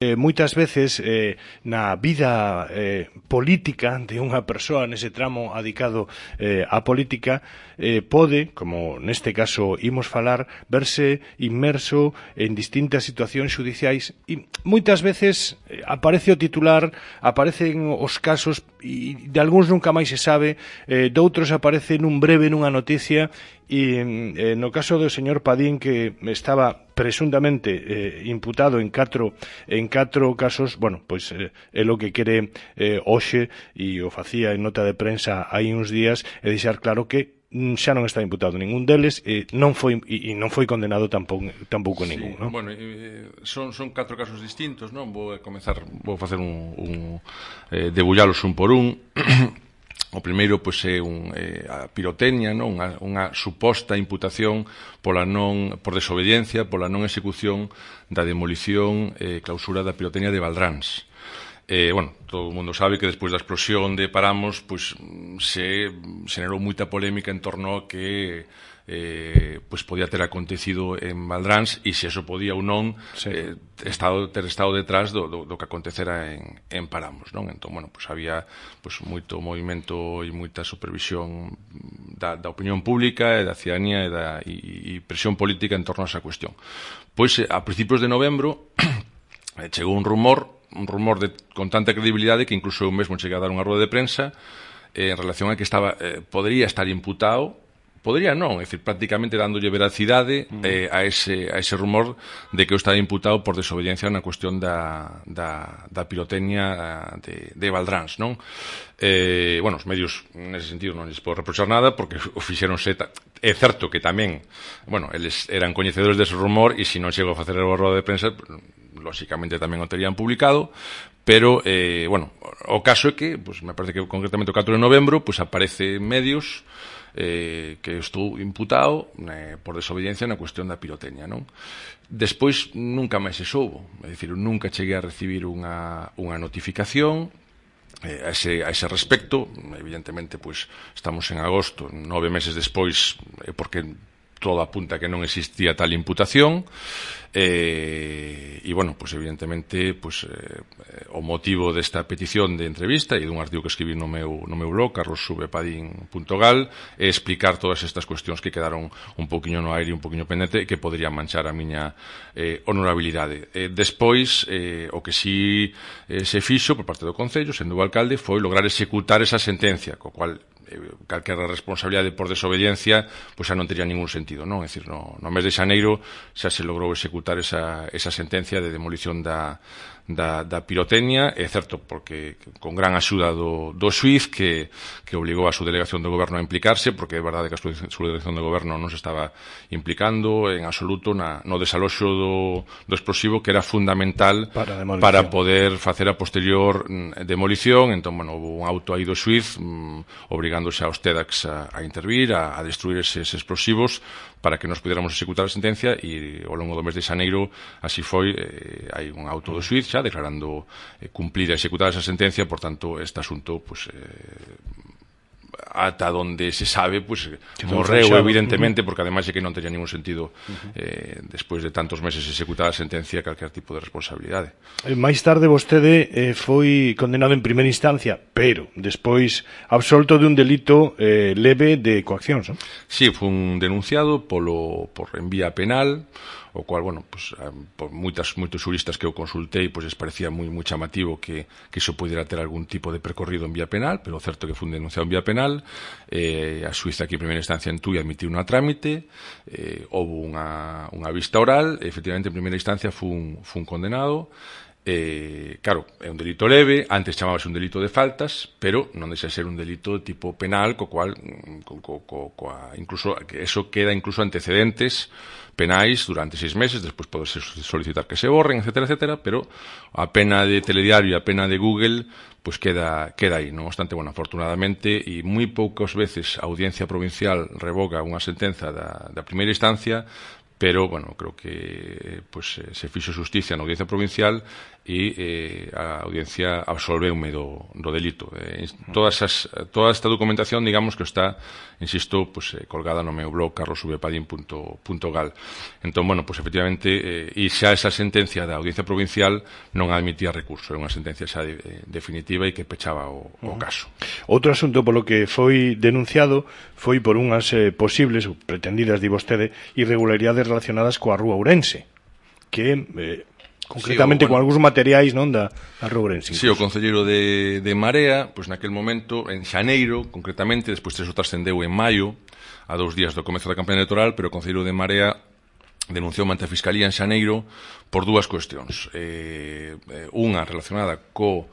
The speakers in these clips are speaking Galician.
Moitas veces na vida política de unha persoa nese tramo adicado á política pode, como neste caso imos falar, verse inmerso en distintas situacións xudiciais e moitas veces aparece o titular, aparecen os casos e de algúns nunca máis se sabe, doutros aparece nun breve nunha noticia e no caso do señor Padín, que estaba presuntamente imputado en catro casos, bueno, pois é o que quere hoxe, e o facía en nota de prensa hai uns días, e deixar claro que xa non está imputado ningún deles, non foi condenado tampouco ningún, non? Bueno, son 4 casos distintos, non? Vou facer debullálos un por un. O primeiro, pois, é a pirotecnia, non? Unha suposta imputación por desobediencia, pola non execución da demolición e clausura da pirotecnia de Valdráns. Bueno, todo o mundo sabe que despois da explosión de Paramos, pois, se generou moita polémica en torno a que pois podía ter acontecido en Valdráns e se eso podía ou non ter estado detrás do que acontecera en Paramos, non? Entón, bueno, pois había moito movimento e moita supervisión da opinión pública e da cidadanía e presión política en torno a esa cuestión. Pois, a principios de novembro chegou un rumor con tanta credibilidade que incluso eu mesmo cheguei a dar unha roda de prensa en relación a que podría estar imputado. Podría non, é dicir, prácticamente dándolle veracidade a ese rumor de que eu estaba imputado por desobediencia na cuestión da pirotecnia de Valdráns, non? Bueno, os medios nese sentido non lles podo reprochar nada porque o fixeron seta. É certo que tamén, bueno, eles eran coñecedores dese rumor e se non chego a facer a roda de prensa, lóxicamente tamén o terían publicado, pero, bueno, o caso é que, me parece que concretamente o 4 de novembro, aparece en medios que estou imputado por desobediencia na cuestión da pirotecnia, non? Despois nunca máis se soubo, é dicir, nunca cheguei a recibir unha notificación a ese respecto. Evidentemente, estamos en agosto, 9 meses despois, porque todo apunta que non existía tal imputación, e, bueno, evidentemente, o motivo desta petición de entrevista e dun artigo que escribí no meu blog, carlosubepadín.gal, é explicar todas estas cuestións que quedaron un poquinho no aire, un poquinho pendente, e que poderían manchar a miña honorabilidade. Despois, o que si se fixo por parte do Concello, sendo o alcalde, foi lograr executar esa sentencia, co cual calquera responsabilidade por desobediencia xa non tería ningún sentido, non? É dicir, no mes de xaneiro xa se logrou executar esa sentencia de demolición da pirotecnia. É certo, porque con gran axuda do xuíz que obligou a subdelegación do goberno a implicarse, porque é verdade que a subdelegación do goberno non se estaba implicando en absoluto no desaloxo do explosivo, que era fundamental para poder facer a posterior demolición. Entón, bueno, houve un auto aí do xuíz obrigándose aos TEDx a intervir, a destruir eses explosivos para que nos pudiéramos executar a sentencia, e ao longo do mes de xaneiro así foi. Hai un auto do xuíz xa declarando cumplida e executada esa sentencia. Por tanto, este asunto ata donde se sabe morreu, evidentemente, porque ademais é que non teña ningún sentido despois de tantos meses executada a sentencia calquer tipo de responsabilidade. Máis tarde vostede foi condenado en primeira instancia, pero despois absolto de un delito leve de coaccións, non? Si, fun denunciado por en vía penal, o cual, bueno, por moitos xuristas que eu consultei, les parecía moi chamativo que iso pudiera ter algún tipo de percorrido en vía penal, pero o certo que fun denunciado en vía penal. A xuíza aquí en primeira instancia en Tui admitiu a trámite, houve unha vista oral, e efectivamente en primeira instancia fun condenado. Claro, é un delito leve, antes chamábase un delito de faltas, pero non deixa de ser un delito tipo penal, co cual incluso eso queda incluso antecedentes penais durante 6 meses, despois pode solicitar que se borren, etcétera, pero a pena de Telediario e a pena de Google queda aí. Non obstante, bueno, afortunadamente, e moi poucas veces a Audiencia Provincial revoga unha sentenza da primeira instancia, pero, bueno, creo que se fixo xusticia na Audiencia Provincial e a audiencia absolveume do delito. Toda esta documentación, digamos, que está, insisto, pues, colgada no meu blog carlosvpadín.gal. Entón, bueno, pues efectivamente, e xa esa sentencia da audiencia provincial non admitía recurso, era unha sentencia xa definitiva e que pechaba o caso. Outro asunto polo que foi denunciado foi por unhas posibles, pretendidas, di vostede, irregularidades relacionadas coa Rúa Ourense, que concretamente con algúns materiais, non, da Rúa Ourense. Si, o concelleiro de Marea, pois naquel momento, en xaneiro, concretamente, despois eso trascendeu en maio, a 2 días do comezo da campaña electoral, pero o concelleiro de Marea denunciou ante a Fiscalía en xaneiro por 2 cuestións. Unha relacionada co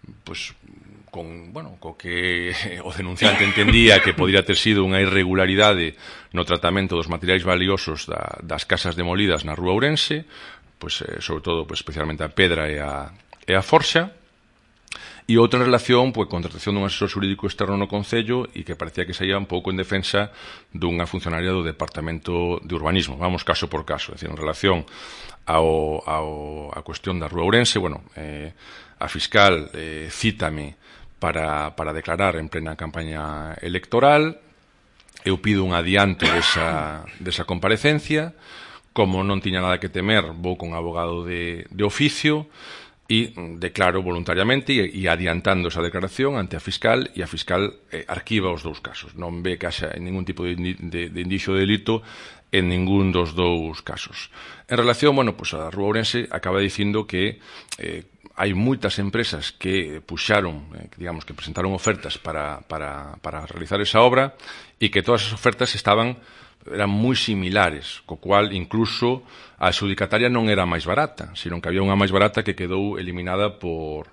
que o denunciante entendía que podría ter sido unha irregularidade no tratamento dos materiais valiosos das casas demolidas na Rúa Ourense, pois, sobre todo, pois, especialmente a pedra e a forxa, e outra en relación pois, con contratación dun asesor xurídico externo no Concello e que parecía que saía un pouco en defensa dunha funcionaria do Departamento de Urbanismo. Vamos caso por caso, é dicir, en relación a cuestión da Rúa Ourense, bueno, a fiscal cítame para declarar en plena campaña electoral, eu pido un adianto desa comparecencia. Como non tiña nada que temer, vou con abogado de oficio e declaro voluntariamente e adiantando esa declaración ante a fiscal, e a fiscal arquiva os 2 casos. Non ve que haxa ningún tipo de indicio de delito en ningún dos 2 casos. En relación, bueno, pues a Rúa Ourense acaba dicindo que hai moitas empresas que puxaron, digamos, que presentaron ofertas para realizar esa obra e que todas as ofertas eran moi similares, co cual incluso a adxudicataria non era máis barata, sino que había unha máis barata que quedou eliminada por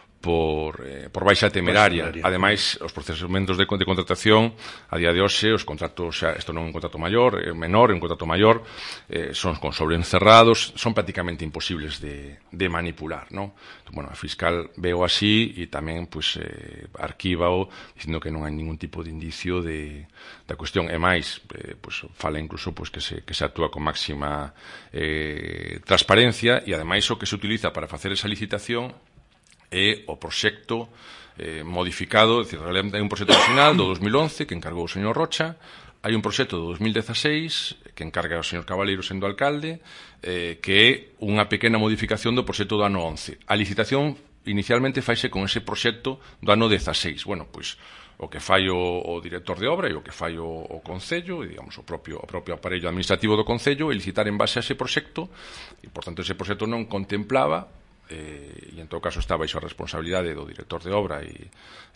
baixa temeraria. Ademais, os procesumentos de contratación a día de hoxe, os contratos, isto non é un contrato menor, é un contrato maior, son con sobreencerrados, son prácticamente imposibles de manipular, non? Bueno, a fiscal veo así e tamén pues, arquívao dicindo que non hai ningún tipo de indicio da cuestión. E máis, pues, fala incluso pues, que se actúa con máxima transparencia, e ademais o que se utiliza para facer esa licitación é o proxecto modificado, é dicir, realmente hai un proxecto original do 2011 que encargou o señor Rocha, hai un proxecto do 2016 que encarga o señor Cabaleiro sendo alcalde, que é unha pequena modificación do proxecto do ano 11. A licitación inicialmente faise con ese proxecto do ano 16. Bueno, pois o que fai o director de obra e o que fai o Concello, e, digamos, o propio aparello administrativo do Concello, é licitar en base a ese proxecto, e, por tanto, ese proxecto non contemplaba e en todo caso está baixo a responsabilidade do director de obra e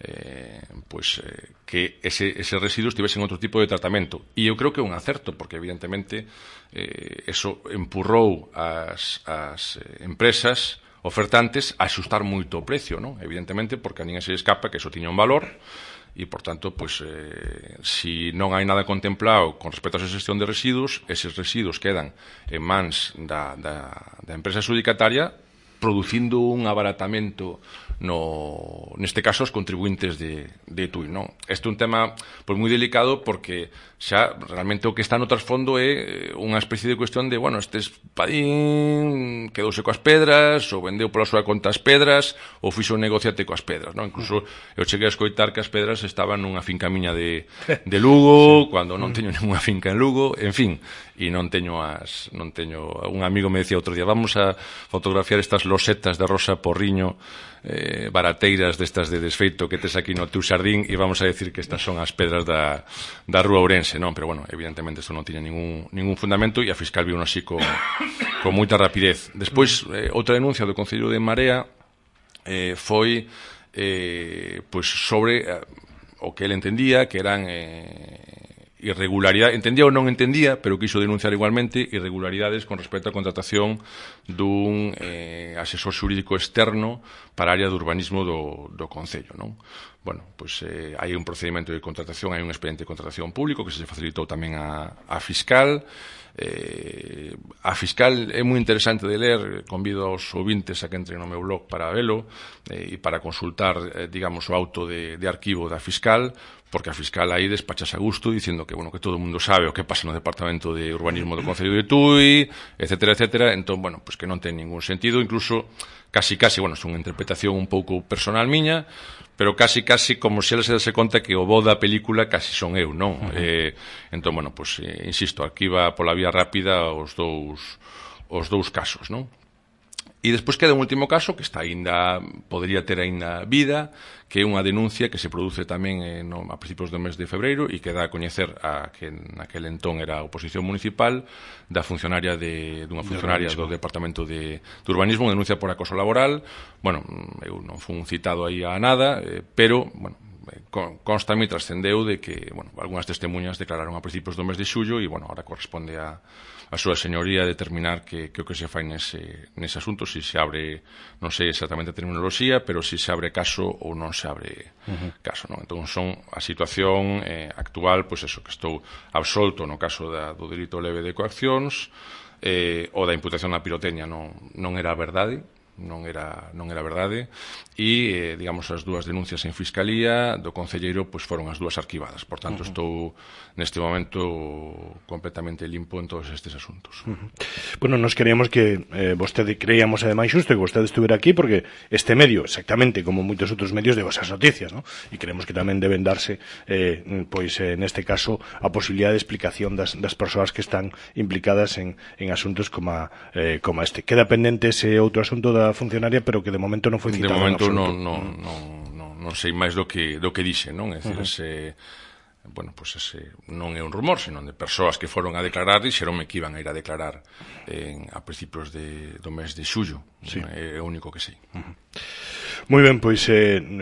que ese residuo estivese en outro tipo de tratamento, e eu creo que é un acerto porque evidentemente eso empurrou as empresas ofertantes a axustar moito o precio, non? Evidentemente porque a ninguén se escapa que eso tiña un valor e, por tanto, pues, si non hai nada contemplado con respecto a esa xestión de residuos, eses residuos quedan en mans da empresa adxudicataria, producindo un abaratamento neste caso os contribuintes de TUI, non? Este é un tema pois moi delicado porque xa realmente o que está no trasfondo é unha especie de cuestión de, bueno, este Padín quedouse coas pedras ou vendeu pola súa conta as pedras ou fixo un negociate coas pedras, non? Incluso eu cheguei a escoitar que as pedras estaban nunha finca miña de Lugo, cando non teño ninguna finca en Lugo, en fin, e non teño un amigo me decía outro día, vamos a fotografiar estas losetas de Rosa Porriño barateiras destas de desfeito que tes aquí no teu xardín e vamos a decir que estas son as pedras da Rúa Ourense, non? Pero bueno, evidentemente isto non tiña ningún fundamento e a fiscal viu así con moita rapidez. Despois, outra denuncia do Concello de Marea foi pois sobre o que ele entendía que eran irregularidades, entendía ou non entendía, pero quiso denunciar igualmente irregularidades con respecto á contratación dun asesor xurídico externo para a área de urbanismo do Concello, non? Bueno, pois hai un procedimento de contratación, hai un expediente de contratación público que se facilitou tamén á fiscal, A fiscal é moi interesante de ler, convido aos ouvintes a que entren no meu blog para velo e para consultar, digamos, o auto de arquivo da fiscal, porque a fiscal aí despachas a gusto dicindo que, bueno, que todo o mundo sabe o que pasa no Departamento de Urbanismo do Concello de Tui, etcétera, etcétera. Entón, bueno, pues que non ten ningún sentido, incluso casi, bueno, é unha interpretación un pouco personal miña, pero casi como se ela se dase conta que o bo da película casi son eu, non? Entón, bueno, pues, insisto, arquiva pola vía rápida os dous casos, non? E despois queda un último caso que está podría ter aínda vida, que é unha denuncia que se produce tamén a principios do mes de febreiro e que dá a coñecer a que naquele entón era a oposición municipal dunha funcionaria do Departamento de Urbanismo, denuncia por acoso laboral. Bueno, eu non fui citado aí a nada, pero, bueno, consta-me e trascendeu de que, bueno, algunhas testemunhas declararon a principios do mes de xullo e, bueno, ahora corresponde a súa señoría determinar que o que se fai nese asunto, se abre, non sei exactamente a terminoloxía, pero se abre caso ou non se abre caso, non? Entón, a situación actual, pois eso, que estou absolto no caso do delito leve de coaccións, o da imputación na pirotecnia non era verdade, non era verdade, e, digamos, as dúas denuncias en Fiscalía do Concelleiro pois foron as dúas arquivadas. Por tanto, estou neste momento completamente limpo en todos estes asuntos. Bueno, nos queríamos que vostede creíamos ademais xusto que vostede estuvera aquí porque este medio, exactamente como moitos outros medios, deu esas noticias, ¿no? E creemos que tamén deben darse pois neste caso a posibilidade de explicación das persoas que están implicadas en asuntos como este. Queda pendente ese outro asunto da funcionaria, pero que de momento non foi citado. De momento non sei máis do que dixe, non? É dicir, bueno, pues ese non é un rumor, senón de persoas que foron a declarar e xeronme que iban a ir a declarar a principios do mes de xullo. Sí. É o único que sei. Moi ben, pois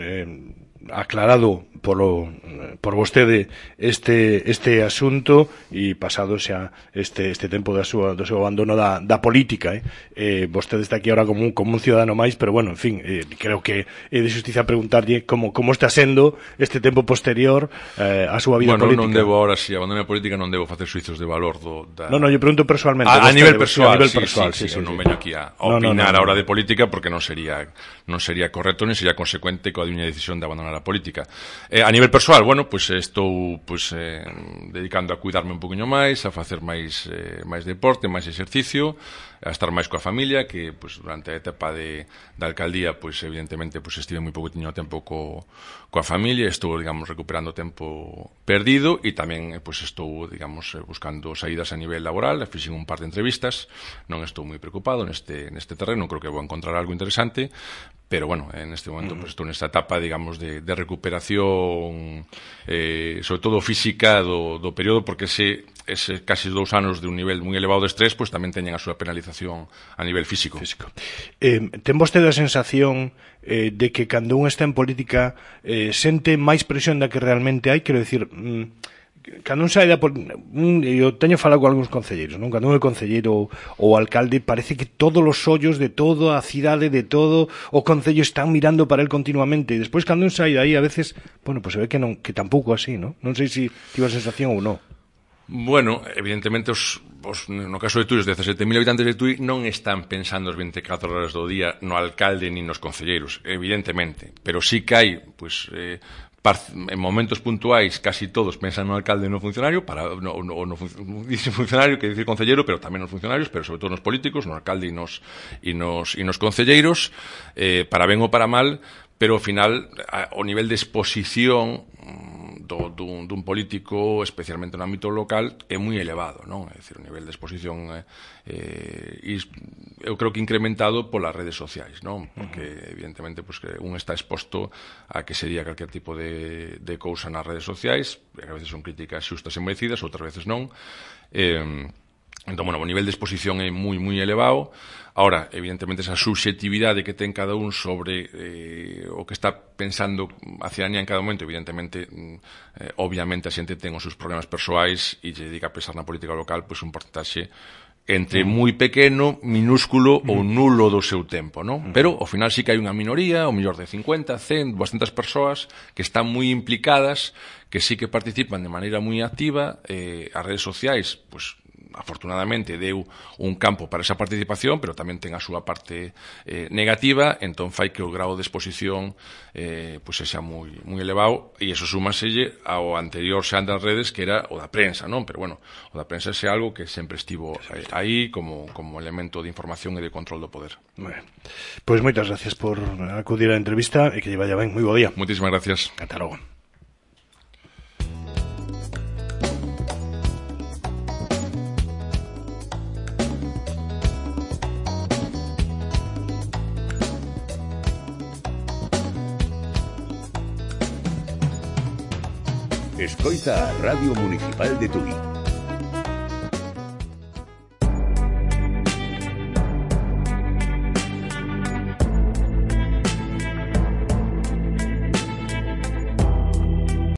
aclarado por vostede este asunto e pasado xa este tempo do seu abandono da política, vostede está aquí ahora como un ciudadano máis, pero bueno, en fin, creo que é de justicia preguntarlle como está sendo este tempo posterior a súa vida política. Bueno, non debo ahora, se abandone a política, non debo facer suizos de valor Non, eu pregunto personalmente. A nivel persoal, sí, non veño aquí a opinar a hora de política porque non sería correcto, nin sería consecuente coa miña decisión de abandonar a política. A nivel persoal, bueno, pois estou dedicando a cuidarme un poquinho máis, a facer máis deporte, máis exercicio, a estar máis coa familia, que durante a etapa da alcaldía, evidentemente, estive moi pouquinho tempo coa familia, estou, digamos, recuperando tempo perdido e tamén, estou, digamos, buscando saídas a nivel laboral, fixen un par de entrevistas, non estou moi preocupado neste terreno, creo que vou encontrar algo interesante, pero, bueno, en este momento estou nesta etapa, digamos, de recuperación, sobre todo física do período, porque ese casi 2 anos de un nivel moi elevado de estrés, tamén teñen a súa penalización a nivel físico. Ten vostede a sensación de que cando un está en política sente máis presión da que realmente hai? Quero dicir, cando un sae eu teño falado con algúns concelleiros, non? Cando un é concelleiro ou alcalde, parece que todos os ollos de todo a cidade, de todo o concello están mirando para el continuamente, e despois cando un sae de aí a veces, bueno, se ve que tampouco así, non? Non sei se tivo a sensación ou non. Bueno, evidentemente no caso de Tui, os 17.000 habitantes de Tui non están pensando as 24 horas do día no alcalde ni nos concelleiros, evidentemente, pero sí que hai, en momentos puntuais casi todos pensan no alcalde e no funcionario, dice funcionario que dice concelleiro, pero tamén nos funcionarios, pero sobre todo nos políticos, no alcalde e nos concelleiros, para ben ou para mal, pero ao final o nivel de exposición dun político, especialmente no ámbito local, é moi elevado, non? É dicir, o nivel de exposición eu creo que incrementado polas redes sociais, non? Porque evidentemente que un está exposto a que sería calquer tipo de cousa nas redes sociais, que a veces son críticas xustas e merecidas, outras veces non. Entón, bueno, o nivel de exposición é moi, moi elevado. Ahora, evidentemente, esa subxetividade que ten cada un sobre o que está pensando a cidadanía en cada momento, evidentemente, obviamente a xente ten os seus problemas persoais e lle dedica a pensar na política local un porcentaxe entre moi pequeno, minúsculo ou nulo do seu tempo, non? Pero, ao final, sí que hai unha minoría, o mellor de 50, 100, 200 persoas que están moi implicadas, que sí que participan de maneira moi activa, as redes sociais, afortunadamente deu un campo para esa participación, pero tamén ten a súa parte negativa, entón fai que o grao de exposición pois sexa moi elevado, e iso súmaselle ao anterior xa das redes, que era o da prensa, non? Pero bueno, o da prensa é algo que sempre estivo aí como elemento de información e de control do poder. Bueno, pois moitas gracias por acudir á entrevista e que lle vaya ben. Moi bo día. Moitísimas gracias. Ata logo. Escoita a Radio Municipal de Tui.